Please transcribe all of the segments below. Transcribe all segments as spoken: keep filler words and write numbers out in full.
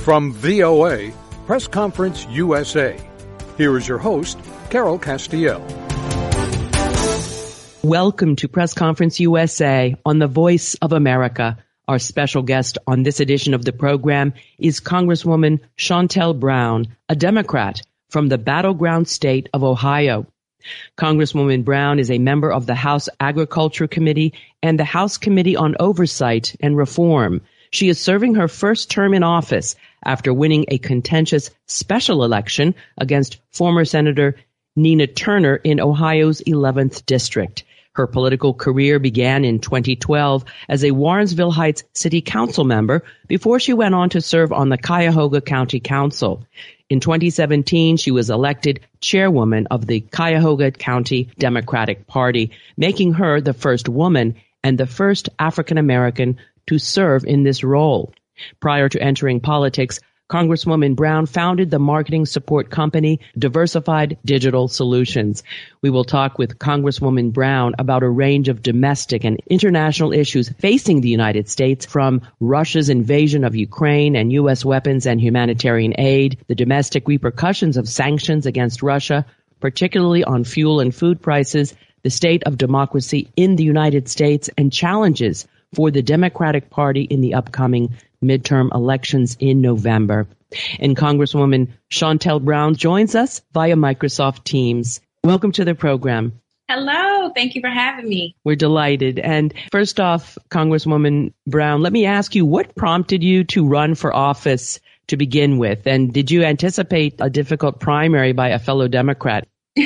From V O A, Press Conference U S A, here is your host, Carol Castiel. Welcome to Press Conference U S A on the Voice of America. Our special guest on this edition of the program is Congresswoman Shontel Brown, a Democrat from the battleground state of Ohio. Congresswoman Brown is a member of the House Agriculture Committee and the House Committee on Oversight and Reform. She is serving her first term in office after winning a contentious special election against former Senator Nina Turner in Ohio's eleventh District. Her political career began in twenty twelve as a Warrensville Heights City Council member before she went on to serve on the Cuyahoga County Council. In twenty seventeen, she was elected chairwoman of the Cuyahoga County Democratic Party, making her the first woman and the first African American to serve in this role. Prior to entering politics, Congresswoman Brown founded the marketing support company Diversified Digital Solutions. We will talk with Congresswoman Brown about a range of domestic and international issues facing the United States, from Russia's invasion of Ukraine and U S weapons and humanitarian aid, the domestic repercussions of sanctions against Russia, particularly on fuel and food prices, the state of democracy in the United States, and challenges for the Democratic Party in the upcoming midterm elections in November. And Congresswoman Shontel Brown joins us via Microsoft Teams. Welcome to the program. Hello. Thank you for having me. We're delighted. And first off, Congresswoman Brown, let me ask you, what prompted you to run for office to begin with? And did you anticipate a difficult primary by a fellow Democrat?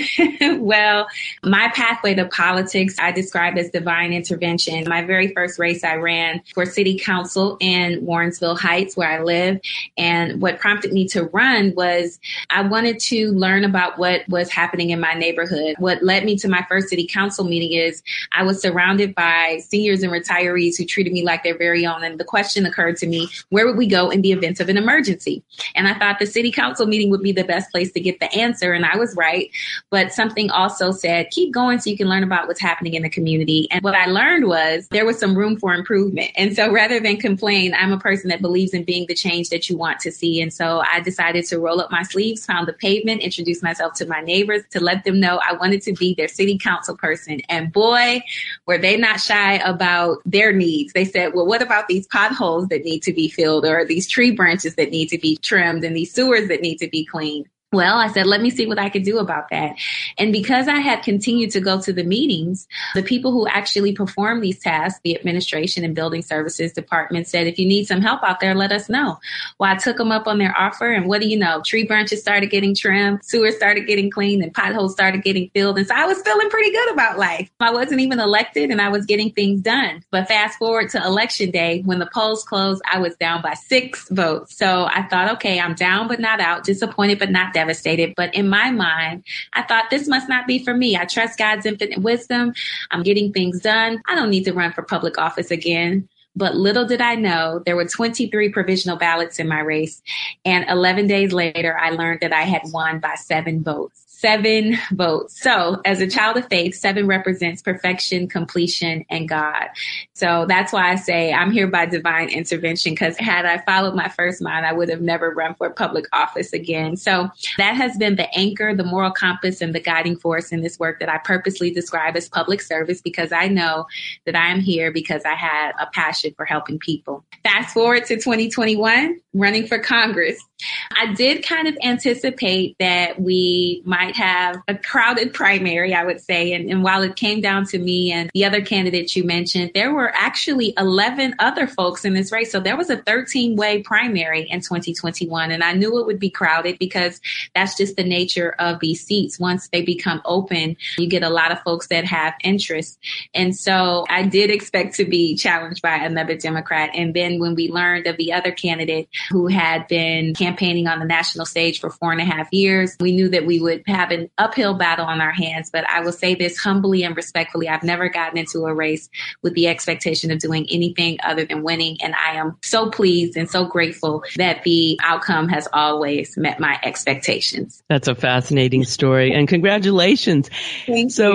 Well, my pathway to politics, I describe as divine intervention. My very first race, I ran for city council in Warrensville Heights, where I live. And what prompted me to run was I wanted to learn about what was happening in my neighborhood. What led me to my first city council meeting is I was surrounded by seniors and retirees who treated me like their very own. And the question occurred to me, where would we go in the event of an emergency? And I thought the city council meeting would be the best place to get the answer. And I was right. But something also said, keep going so you can learn about what's happening in the community. And what I learned was there was some room for improvement. And so rather than complain, I'm a person that believes in being the change that you want to see. And so I decided to roll up my sleeves, pound the pavement, introduce myself to my neighbors to let them know I wanted to be their city council person. And boy, were they not shy about their needs. They said, well, what about these potholes that need to be filled, or these tree branches that need to be trimmed, and these sewers that need to be cleaned? Well, I said, let me see what I could do about that. And because I had continued to go to the meetings, the people who actually perform these tasks, the administration and building services department, said, if you need some help out there, let us know. Well, I took them up on their offer. And what do you know? Tree branches started getting trimmed, sewers started getting cleaned, and potholes started getting filled. And so I was feeling pretty good about life. I wasn't even elected and I was getting things done. But fast forward to election day, when the polls closed, I was down by six votes. So I thought, okay, I'm down but not out, disappointed but not devastated. Devastated. But in my mind, I thought this must not be for me. I trust God's infinite wisdom. I'm getting things done. I don't need to run for public office again. But little did I know, there were twenty-three provisional ballots in my race. And eleven days later, I learned that I had won by seven votes. Seven votes. So as a child of faith, seven represents perfection, completion, and God. So that's why I say I'm here by divine intervention, because had I followed my first mind, I would have never run for public office again. So that has been the anchor, the moral compass, and the guiding force in this work that I purposely describe as public service, because I know that I am here because I had a passion for helping people. Fast forward to twenty twenty-one, running for Congress. I did kind of anticipate that we might have a crowded primary, I would say. And, and while it came down to me and the other candidates you mentioned, there were actually eleven other folks in this race. So there was a thirteen-way primary in twenty twenty-one. And I knew it would be crowded because that's just the nature of these seats. Once they become open, you get a lot of folks that have interest. And so I did expect to be challenged by another Democrat. And then when we learned of the other candidate who had been campaigning on the national stage for four and a half years, we knew that we would have an uphill battle on our hands. But I will say this humbly and respectfully, I've never gotten into a race with the expectation of doing anything other than winning. And I am so pleased and so grateful that the outcome has always met my expectations. That's a fascinating story. And congratulations. Thank so, you.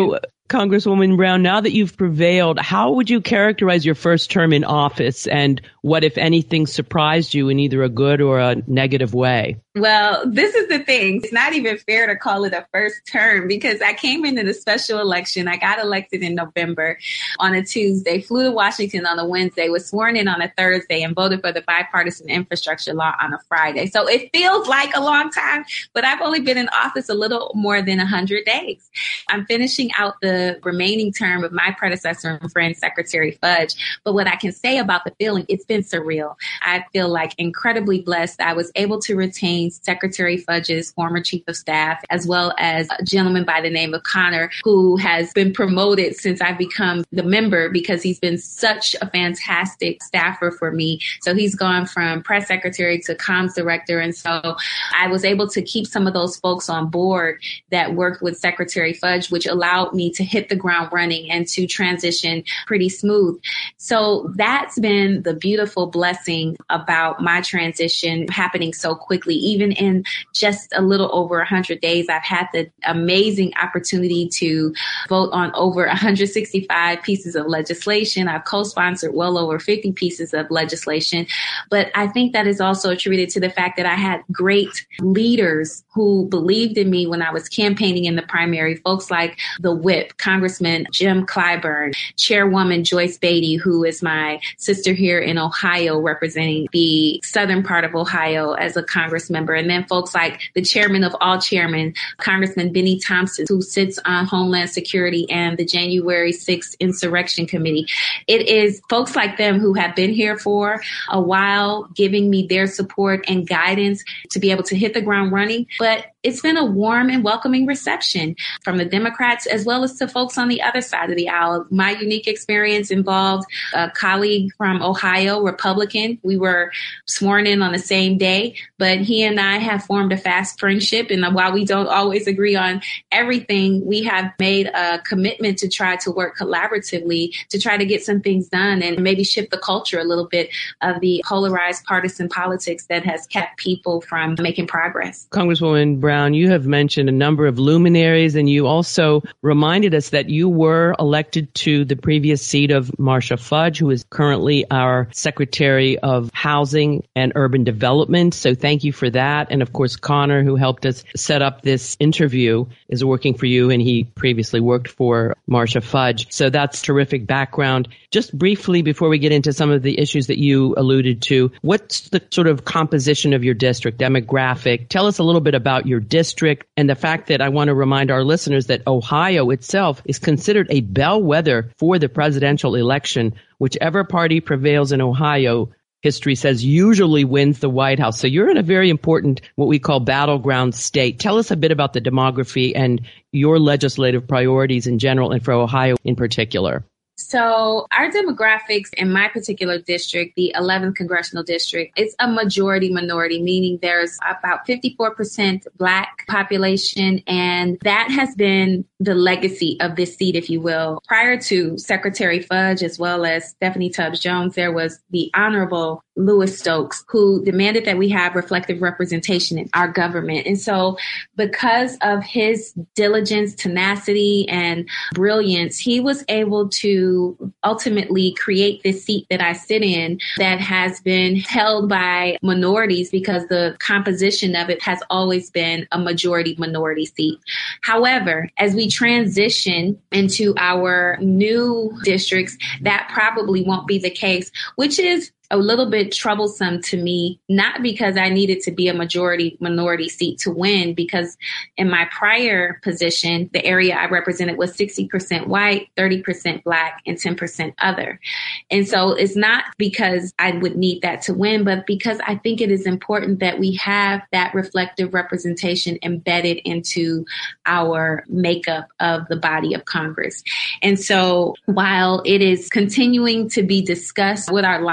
Congresswoman Brown, now that you've prevailed, how would you characterize your first term in office, and what, if anything, surprised you in either a good or a negative way? Well, this is the thing. It's not even fair to call it a first term because I came into the special election. I got elected in November on a Tuesday, flew to Washington on a Wednesday, was sworn in on a Thursday, and voted for the bipartisan infrastructure law on a Friday. So it feels like a long time, but I've only been in office a little more than one hundred days. I'm finishing out the remaining term of my predecessor and friend, Secretary Fudge. But what I can say about the feeling, it's been surreal. I feel like incredibly blessed. I was able to retain Secretary Fudge's former chief of staff, as well as a gentleman by the name of Connor, who has been promoted since I've become the member because he's been such a fantastic staffer for me. So he's gone from press secretary to comms director. And so I was able to keep some of those folks on board that worked with Secretary Fudge, which allowed me to hit the ground running and to transition pretty smooth. So that's been the beautiful blessing about my transition happening so quickly. Even in just a little over one hundred days, I've had the amazing opportunity to vote on over one hundred sixty-five pieces of legislation. I've co-sponsored well over fifty pieces of legislation. But I think that is also attributed to the fact that I had great leaders who believed in me when I was campaigning in the primary, folks like the whip, Congressman Jim Clyburn, Chairwoman Joyce Beatty, who is my sister here in Ohio, representing the southern part of Ohio as a Congress member. And then folks like the chairman of all chairmen, Congressman Benny Thompson, who sits on Homeland Security and the January sixth Insurrection Committee. It is folks like them who have been here for a while, giving me their support and guidance to be able to hit the ground running. But it's been a warm and welcoming reception from the Democrats as well as to folks on the other side of the aisle. My unique experience involved a colleague from Ohio, Republican. We were sworn in on the same day, but he and I have formed a fast friendship. And while we don't always agree on everything, we have made a commitment to try to work collaboratively to try to get some things done and maybe shift the culture a little bit of the polarized partisan politics that has kept people from making progress. Congresswoman Brown, you have mentioned a number of luminaries, and you also reminded us that you were elected to the previous seat of Marsha Fudge, who is currently our Secretary of Housing and Urban Development. So thank you for that. And of course, Connor, who helped us set up this interview, is working for you, and he previously worked for Marsha Fudge. So that's terrific background. Just briefly, before we get into some of the issues that you alluded to, what's the sort of composition of your district, demographic? Tell us a little bit about your district and the fact that I want to remind our listeners that Ohio itself is considered a bellwether for the presidential election. Whichever party prevails in Ohio, history says, usually wins the White House. So you're in a very important, what we call battleground state. Tell us a bit about the demography and your legislative priorities in general and for Ohio in particular. So our demographics in my particular district, the eleventh congressional district, it's a majority minority, meaning there's about fifty-four percent Black population. And that has been the legacy of this seat, if you will. Prior to Secretary Fudge, as well as Stephanie Tubbs Jones, there was the Honorable Louis Stokes, who demanded that we have reflective representation in our government. And so because of his diligence, tenacity, and brilliance, he was able to ultimately create this seat that I sit in that has been held by minorities because the composition of it has always been a majority minority seat. However, as we transition into our new districts, that probably won't be the case, which is a little bit troublesome to me, not because I needed to be a majority minority seat to win, because in my prior position, the area I represented was sixty percent white, thirty percent Black, and ten percent other. And so it's not because I would need that to win, but because I think it is important that we have that reflective representation embedded into our makeup of the body of Congress. And so while it is continuing to be discussed what our lines will be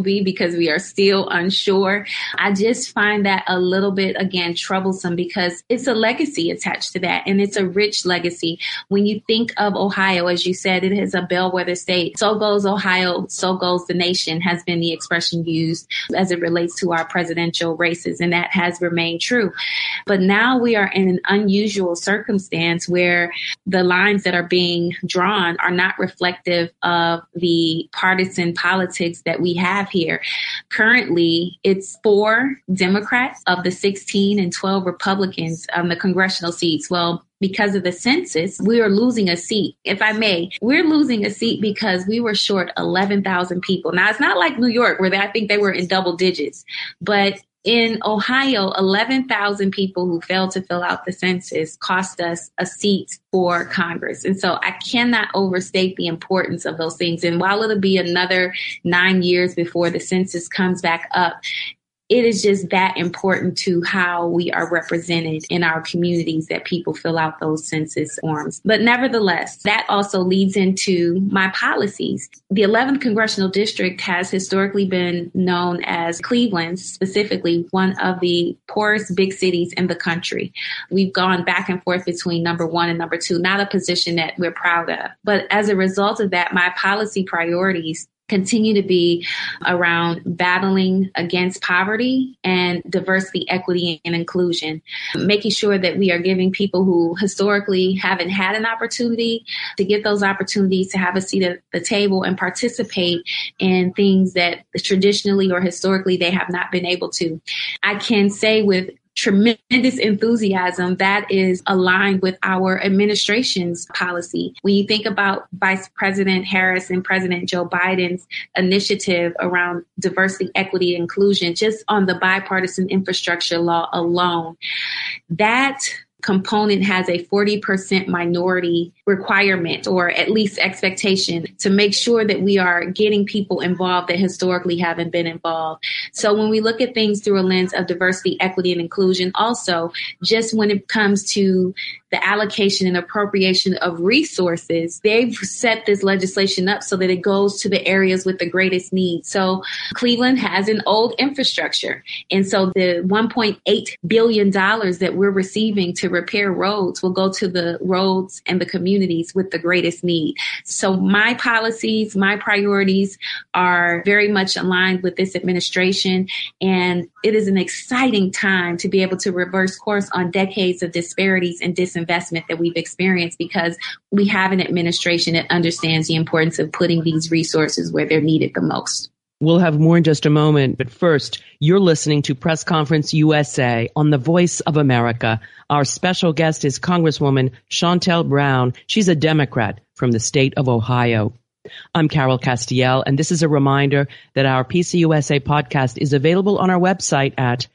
be because we are still unsure. I just find that a little bit, again, troublesome because it's a legacy attached to that. And it's a rich legacy. When you think of Ohio, as you said, it is a bellwether state. So goes Ohio, so goes the nation has been the expression used as it relates to our presidential races. And that has remained true. But now we are in an unusual circumstance where the lines that are being drawn are not reflective of the partisan politics that we have here. Currently, it's four Democrats of the sixteen and twelve Republicans on the congressional seats. Well, because of the census, we are losing a seat. If I may, we're losing a seat because we were short eleven thousand people. Now, it's not like New York where they, I think they were in double digits, but in Ohio, eleven thousand people who failed to fill out the census cost us a seat for Congress. And so I cannot overstate the importance of those things. And while it'll be another nine years before the census comes back up, it is just that important to how we are represented in our communities that people fill out those census forms. But nevertheless, that also leads into my policies. The eleventh Congressional District has historically been known as Cleveland, specifically one of the poorest big cities in the country. We've gone back and forth between number one and number two, not a position that we're proud of. But as a result of that, my policy priorities continue to be around battling against poverty and diversity, equity, and inclusion, making sure that we are giving people who historically haven't had an opportunity to get those opportunities to have a seat at the table and participate in things that traditionally or historically they have not been able to. I can say with tremendous enthusiasm that is aligned with our administration's policy. When you think about Vice President Harris and President Joe Biden's initiative around diversity, equity, and inclusion, just on the bipartisan infrastructure law alone, that component has a forty percent minority requirement or at least expectation to make sure that we are getting people involved that historically haven't been involved. So when we look at things through a lens of diversity, equity, and inclusion, also just when it comes to the allocation and appropriation of resources, they've set this legislation up so that it goes to the areas with the greatest need. So Cleveland has an old infrastructure. And so the one point eight billion dollars that we're receiving to repair roads will go to the roads and the communities with the greatest need. So my policies, my priorities are very much aligned with this administration. And it is an exciting time to be able to reverse course on decades of disparities and disinvestment that we've experienced because we have an administration that understands the importance of putting these resources where they're needed the most. We'll have more in just a moment. But first, you're listening to Press Conference U S A on the Voice of America. Our special guest is Congresswoman Shontel Brown. She's a Democrat from the state of Ohio. I'm Carol Castiel, and this is a reminder that our P C U S A podcast is available on our website at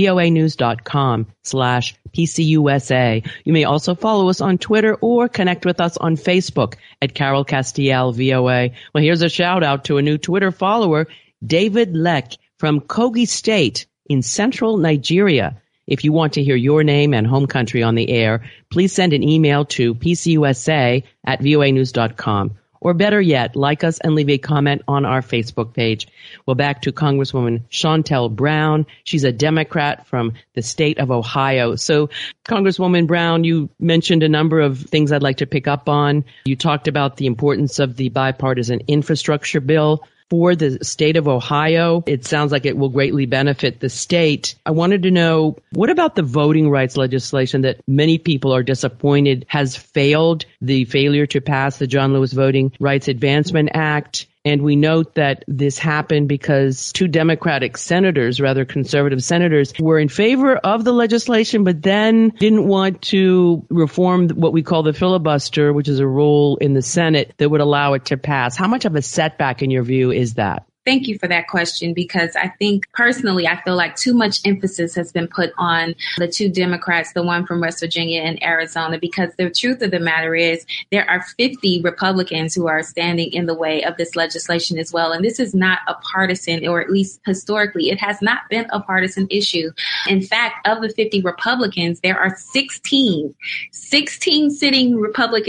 voanews.com slash PCUSA. You may also follow us on Twitter or connect with us on Facebook at Carol Castiel V O A. Well, here's a shout out to a new Twitter follower, David Leck from Kogi State in central Nigeria. If you want to hear your name and home country on the air, please send an email to PCUSA at voanews dot com. Or better yet, like us and leave a comment on our Facebook page. Well, back to Congresswoman Shontel Brown. She's a Democrat from the state of Ohio. So, Congresswoman Brown, you mentioned a number of things I'd like to pick up on. You talked about the importance of the bipartisan infrastructure bill for the state of Ohio. It sounds like it will greatly benefit the state. I wanted to know, what about the voting rights legislation that many people are disappointed has failed, the failure to pass the John Lewis Voting Rights Advancement Act? And we note that this happened because two Democratic senators, rather conservative senators, were in favor of the legislation, but then didn't want to reform what we call the filibuster, which is a rule in the Senate that would allow it to pass. How much of a setback, in your view, is that? Thank you for that question, because I think personally, I feel like too much emphasis has been put on the two Democrats, the one from West Virginia and Arizona, because the truth of the matter is there are fifty Republicans who are standing in the way of this legislation as well. And this is not a partisan, or at least historically, it has not been a partisan issue. In fact, of the fifty Republicans, there are sixteen, sixteen sitting Republicans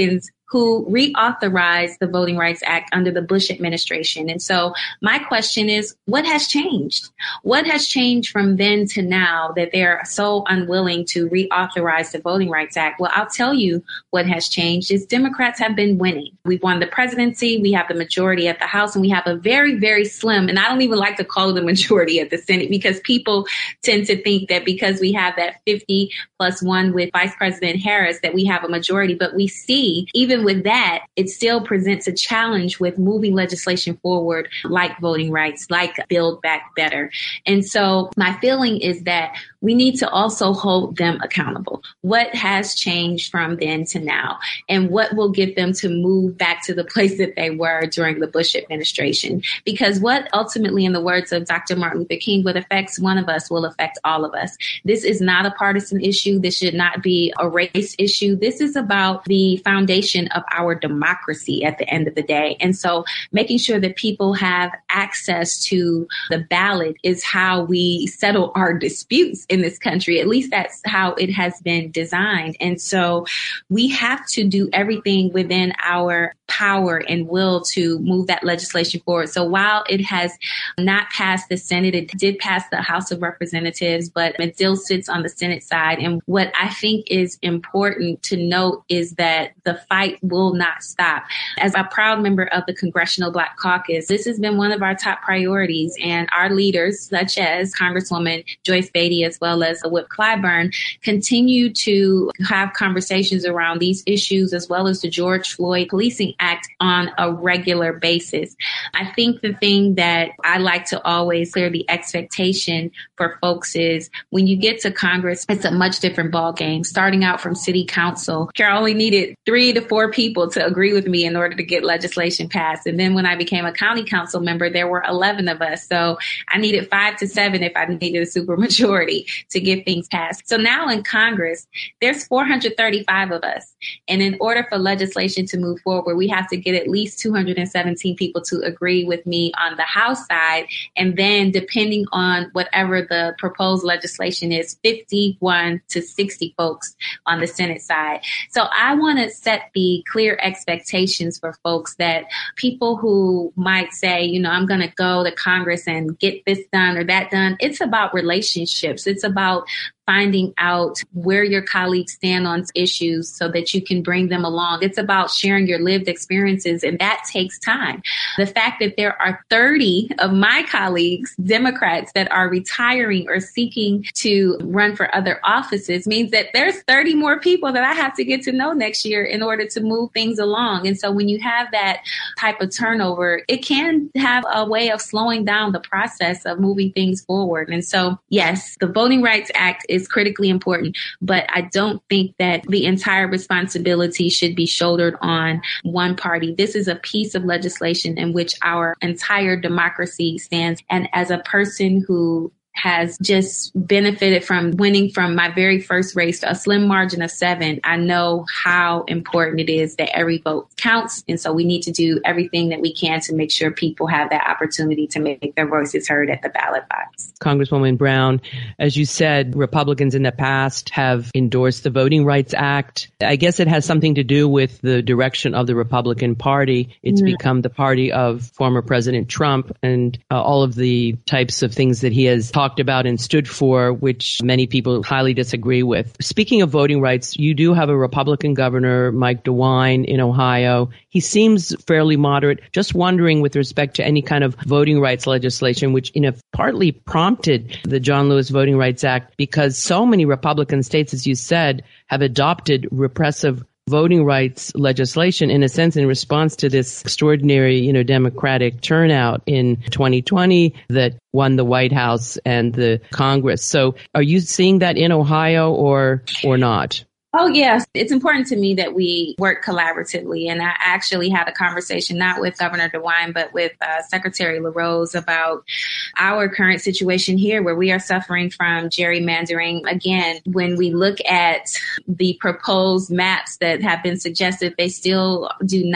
who reauthorized the Voting Rights Act under the Bush administration. And so my question is, what has changed? What has changed from then to now that they're so unwilling to reauthorize the Voting Rights Act? Well, I'll tell you what has changed is Democrats have been winning. We've won the presidency, we have the majority at the House, and we have a very, very slim, and I don't even like to call it a majority at the Senate because people tend to think that because we have that fifty plus one with Vice President Harris that we have a majority. But we see, even with that, it still presents a challenge with moving legislation forward like voting rights, like Build Back Better. And so my feeling is that we need to also hold them accountable. What has changed from then to now? And what will get them to move back to the place that they were during the Bush administration? Because what ultimately, in the words of Doctor Martin Luther King, what affects one of us will affect all of us. This is not a partisan issue. This should not be a race issue. This is about the foundation of our democracy at the end of the day. And so making sure that people have access to the ballot is how we settle our disputes in this country. At least that's how it has been designed. And so we have to do everything within our power and will to move that legislation forward. So while it has not passed the Senate, it did pass the House of Representatives, but it still sits on the Senate side. And what I think is important to note is that the fight will not stop. As a proud member of the Congressional Black Caucus, this has been one of our top priorities. And our leaders, such as Congresswoman Joyce Beatty, as well as Whip Clyburn, continue to have conversations around these issues, as well as the George Floyd Policing Act on a regular basis. I think the thing that I like to always clear the expectation for folks is when you get to Congress, it's a much different ballgame. Starting out from city council, I only needed three to four people to agree with me in order to get legislation passed. And then when I became a county council member, there were eleven of us. So I needed five to seven if I needed a supermajority to get things passed. So now in Congress, there's four hundred thirty-five of us. And in order for legislation to move forward, we have to get at least two hundred seventeen people to agree with me on the House side. And then depending on whatever the proposed legislation is, fifty-one to sixty folks on the Senate side. So I want to set the clear expectations for folks that people who might say, you know, I'm going to go to Congress and get this done or that done. It's about relationships. It's about finding out where your colleagues stand on issues so that you can bring them along. It's about sharing your lived experiences, and that takes time. The fact that there are thirty of my colleagues, Democrats, that are retiring or seeking to run for other offices means that there's thirty more people that I have to get to know next year in order to move things along. And so when you have that type of turnover, it can have a way of slowing down the process of moving things forward. And so, yes, the Voting Rights Act is is critically important, but I don't think that the entire responsibility should be shouldered on one party. This is a piece of legislation in which our entire democracy stands. And as a person who has just benefited from winning from my very first race to a slim margin of seven, I know how important it is that every vote counts. And so we need to do everything that we can to make sure people have that opportunity to make their voices heard at the ballot box. Congresswoman Brown, as you said, Republicans in the past have endorsed the Voting Rights Act. I guess it has something to do with the direction of the Republican Party. It's mm-hmm. become the party of former President Trump and uh, all of the types of things that he has talked about and stood for, which many people highly disagree with. Speaking of voting rights, you do have a Republican governor, Mike DeWine, in Ohio. He seems fairly moderate. Just wondering with respect to any kind of voting rights legislation, which in a partly prompted the John Lewis Voting Rights Act, because so many Republican states, as you said, have adopted repressive voting rights legislation, in a sense, in response to this extraordinary, you know, Democratic turnout in twenty twenty that won the White House and the Congress. So are you seeing that in Ohio or or not? Oh, yes. It's important to me that we work collaboratively. And I actually had a conversation, not with Governor DeWine, but with uh, Secretary LaRose about our current situation here, where we are suffering from gerrymandering. Again, when we look at the proposed maps that have been suggested, they still do not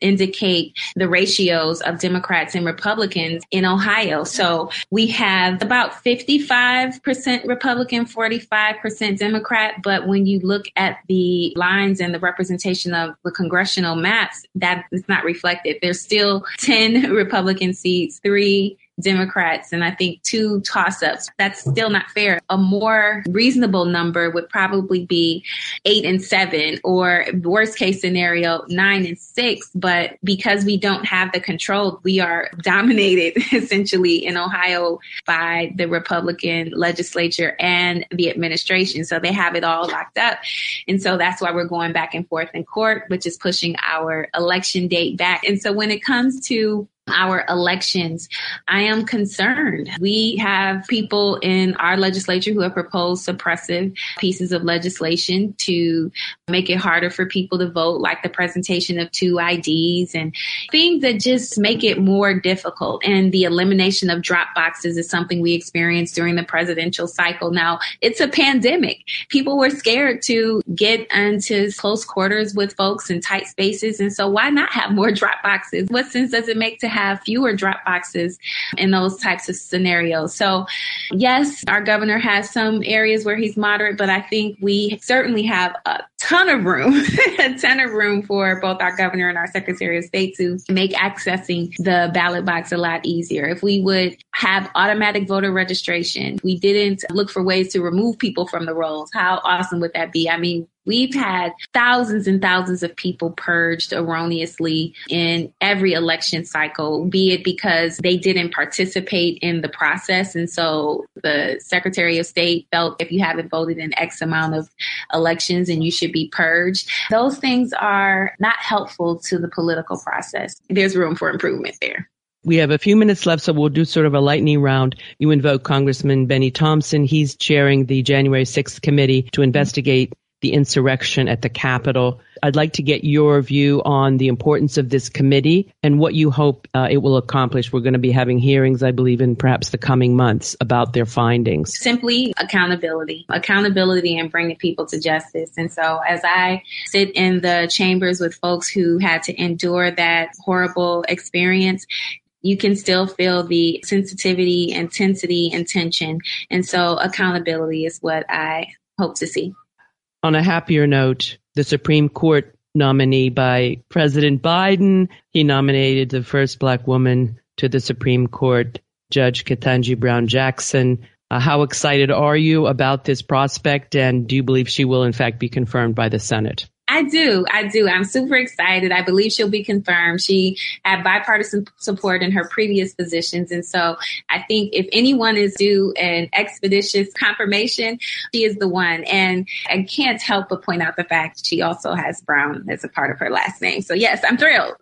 indicate the ratios of Democrats and Republicans in Ohio. So we have about fifty-five percent Republican, forty-five percent Democrat. But when you look at the lines and the representation of the congressional maps, that is not reflected. There's still ten Republican seats, three Democrats, and I think two toss-ups. That's still not fair. A more reasonable number would probably be eight and seven, or worst case scenario, nine and six. But because we don't have the control, we are dominated essentially in Ohio by the Republican legislature and the administration. So they have it all locked up. And so that's why we're going back and forth in court, which is pushing our election date back. And so when it comes to our elections, I am concerned. We have people in our legislature who have proposed suppressive pieces of legislation to make it harder for people to vote, like the presentation of two I Ds and things that just make it more difficult. And the elimination of drop boxes is something we experienced during the presidential cycle. Now, it's a pandemic. People were scared to get into close quarters with folks in tight spaces. And so why not have more drop boxes? What sense does it make to have fewer drop boxes in those types of scenarios? So yes, our governor has some areas where he's moderate, but I think we certainly have a ton of room, a ton of room for both our governor and our Secretary of State to make accessing the ballot box a lot easier. If we would have automatic voter registration, we didn't look for ways to remove people from the rolls, how awesome would that be? I mean, we've had thousands and thousands of people purged erroneously in every election cycle, be it because they didn't participate in the process. And so the Secretary of State felt if you haven't voted in X amount of elections and you should be purged. Those things are not helpful to the political process. There's room for improvement there. We have a few minutes left, so we'll do sort of a lightning round. You invoke Congressman Benny Thompson. He's chairing the January sixth committee to investigate the insurrection at the Capitol. I'd like to get your view on the importance of this committee and what you hope uh, it will accomplish. We're going to be having hearings, I believe, in perhaps the coming months about their findings. Simply accountability, accountability and bringing people to justice. And so as I sit in the chambers with folks who had to endure that horrible experience, you can still feel the sensitivity, intensity, and tension. And so accountability is what I hope to see. On a happier note, the Supreme Court nominee by President Biden, he nominated the first Black woman to the Supreme Court, Judge Ketanji Brown Jackson. Uh, how excited are you about this prospect, and do you believe she will, in fact, be confirmed by the Senate? I do. I do. I'm super excited. I believe she'll be confirmed. She had bipartisan support in her previous positions. And so I think if anyone is due an expeditious confirmation, she is the one. And I can't help but point out the fact she also has Brown as a part of her last name. So yes, I'm thrilled.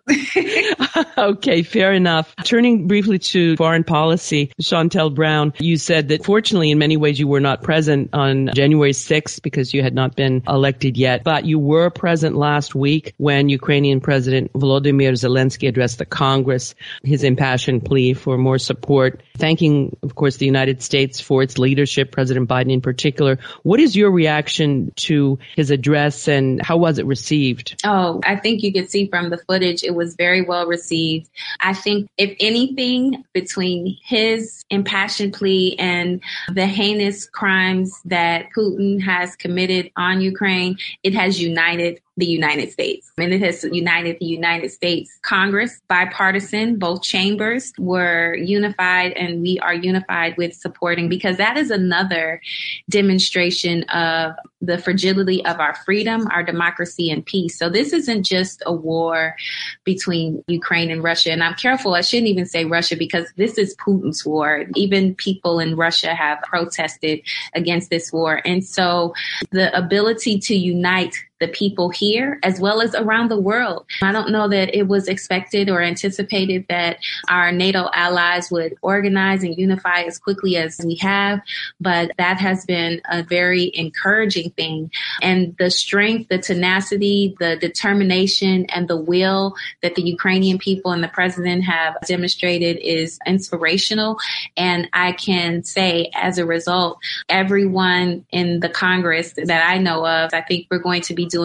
Okay, fair enough. Turning briefly to foreign policy, Shontel Brown, you said that fortunately in many ways you were not present on January sixth because you had not been elected yet, but you were present last week when Ukrainian President Volodymyr Zelensky addressed the Congress, his impassioned plea for more support, thanking, of course, the United States for its leadership, President Biden in particular. What is your reaction to his address and how was it received? Oh, I think you could see from the footage, it was very well received. I think if anything, between his impassioned plea and the heinous crimes that Putin has committed on Ukraine, it has united the United States. And it has united the United States Congress, bipartisan, both chambers were unified, and we are unified with supporting, because that is another demonstration of the fragility of our freedom, our democracy, and peace. So this isn't just a war between Ukraine and Russia. And I'm careful, I shouldn't even say Russia, because this is Putin's war. Even people in Russia have protested against this war. And so the ability to unite the people here as well as around the world. I don't know that it was expected or anticipated that our NATO allies would organize and unify as quickly as we have, but that has been a very encouraging thing. And the strength, the tenacity, the determination, and the will that the Ukrainian people and the president have demonstrated is inspirational. And I can say, as a result, everyone in the Congress that I know of, I think we're going to be doing everything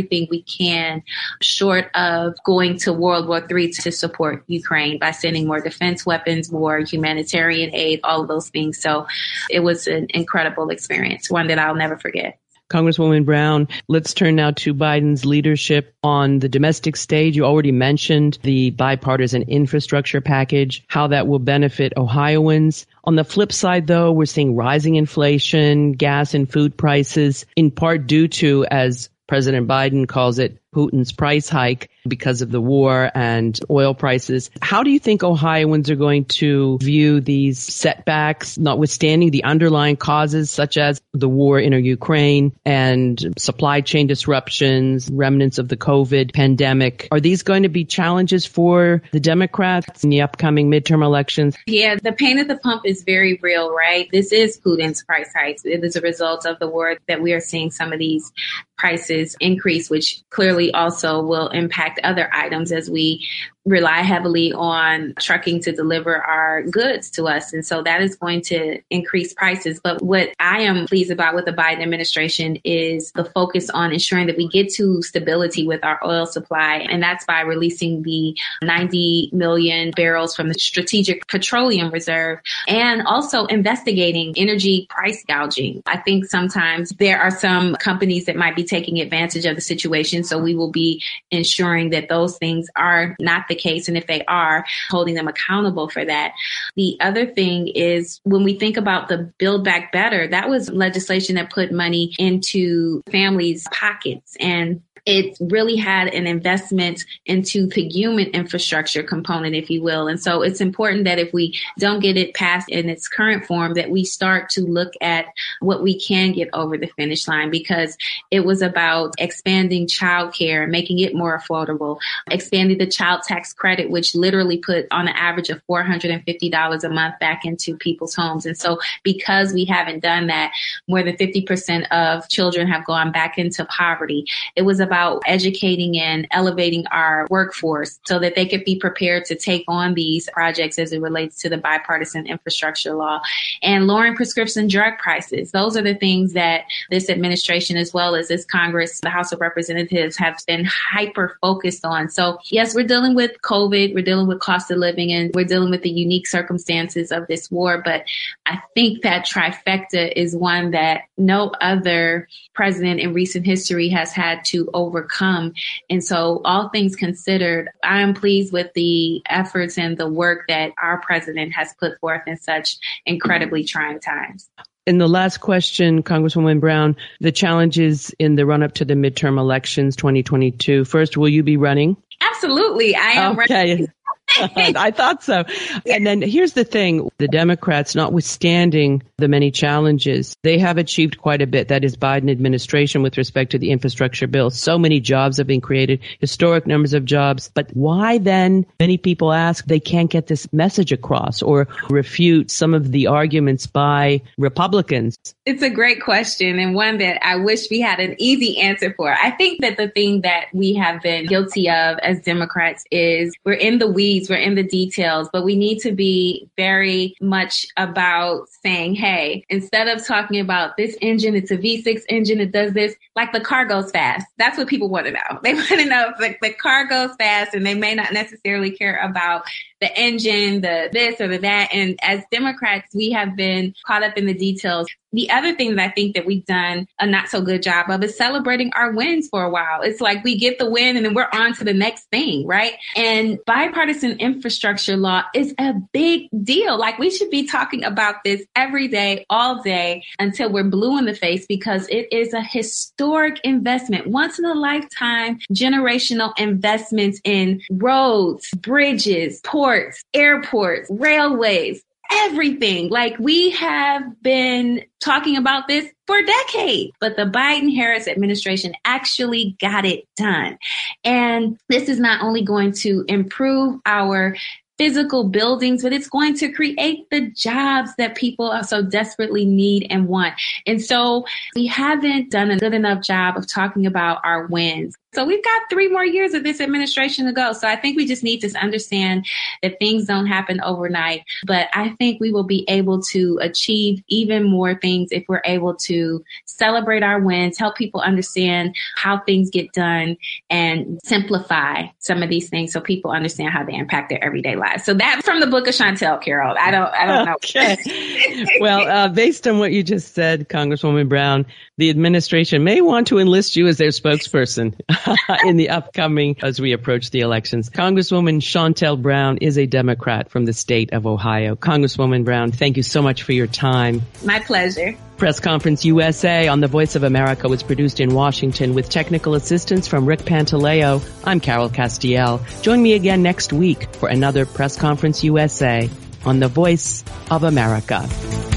everything we can short of going to World War Three to support Ukraine by sending more defense weapons, more humanitarian aid, all of those things. So it was an incredible experience, one that I'll never forget. Congresswoman Brown, let's turn now to Biden's leadership on the domestic stage. You already mentioned the bipartisan infrastructure package, how that will benefit Ohioans. On the flip side, though, we're seeing rising inflation, gas and food prices, in part due to, as President Biden calls it, Putin's price hike because of the war and oil prices. How do you think Ohioans are going to view these setbacks, notwithstanding the underlying causes such as the war in Ukraine and supply chain disruptions, remnants of the COVID pandemic? Are these going to be challenges for the Democrats in the upcoming midterm elections? Yeah, the pain at the pump is very real, right? This is Putin's price hikes. It is a result of the war that we are seeing some of these prices increase, which clearly also will impact other items as we rely heavily on trucking to deliver our goods to us. And so that is going to increase prices. But what I am pleased about with the Biden administration is the focus on ensuring that we get to stability with our oil supply. And that's by releasing the ninety million barrels from the Strategic Petroleum Reserve and also investigating energy price gouging. I think sometimes there are some companies that might be taking advantage of the situation. So we will be ensuring that those things are not the case. And if they are, holding them accountable for that. The other thing is when we think about the Build Back Better, that was legislation that put money into families' pockets, and it really had an investment into the human infrastructure component, if you will. And so it's important that if we don't get it passed in its current form, that we start to look at what we can get over the finish line, because it was about expanding childcare, making it more affordable, expanding the child tax credit, which literally put on an average of four hundred fifty dollars a month back into people's homes. And so because we haven't done that, more than fifty percent of children have gone back into poverty. It was about educating and elevating our workforce so that they could be prepared to take on these projects as it relates to the bipartisan infrastructure law, and lowering prescription drug prices. Those are the things that this administration, as well as this Congress, the House of Representatives, have been hyper focused on. So yes, we're dealing with COVID, we're dealing with cost of living, and we're dealing with the unique circumstances of this war. But I think that trifecta is one that no other president in recent history has had to overcome. And so all things considered, I am pleased with the efforts and the work that our president has put forth in such incredibly trying times. In the last question, Congresswoman Brown, the challenges in the run-up to the midterm elections twenty twenty-two. First, will you be running? Absolutely. I am okay. running. I thought so. And then here's the thing. The Democrats, notwithstanding the many challenges, they have achieved quite a bit. That is Biden administration with respect to the infrastructure bill. So many jobs have been created, historic numbers of jobs. But why then, many people ask, they can't get this message across or refute some of the arguments by Republicans? It's a great question, and one that I wish we had an easy answer for. I think that the thing that we have been guilty of as Democrats is we're in the weeds, we're in the details, but we need to be very much about saying, hey, instead of talking about this engine, it's a V six engine, it does this, like the car goes fast. That's what people want to know. They want to know if the, the car goes fast, and they may not necessarily care about the engine, the this or the that. And as Democrats, we have been caught up in the details. The other thing that I think that we've done a not so good job of is celebrating our wins for a while. It's like we get the win and then we're on to the next thing, right? And bipartisan infrastructure law is a big deal. Like we should be talking about this every day, all day until we're blue in the face, because it is a historic investment, once in a lifetime, generational investments in roads, bridges, ports, airports, railways, everything. Like we have been talking about this for a decade, but the Biden-Harris administration actually got it done. And this is not only going to improve our physical buildings, but it's going to create the jobs that people so desperately need and want. And so we haven't done a good enough job of talking about our wins. So we've got three more years of this administration to go. So I think we just need to understand that things don't happen overnight. But I think we will be able to achieve even more things if we're able to celebrate our wins, help people understand how things get done, and simplify some of these things so people understand how they impact their everyday lives. So that's from the book of Shontel, Carol. I don't, I don't know. Okay. Well, uh, based on what you just said, Congresswoman Brown, the administration may want to enlist you as their spokesperson in the upcoming, as we approach the elections. Congresswoman Shontel Brown is a Democrat from the state of Ohio. Congresswoman Brown, thank you so much for your time. My pleasure. Press Conference U S A on the Voice of America was produced in Washington with technical assistance from Rick Pantaleo. I'm Carol Castiel. Join me again next week for another Press Conference U S A on the Voice of America.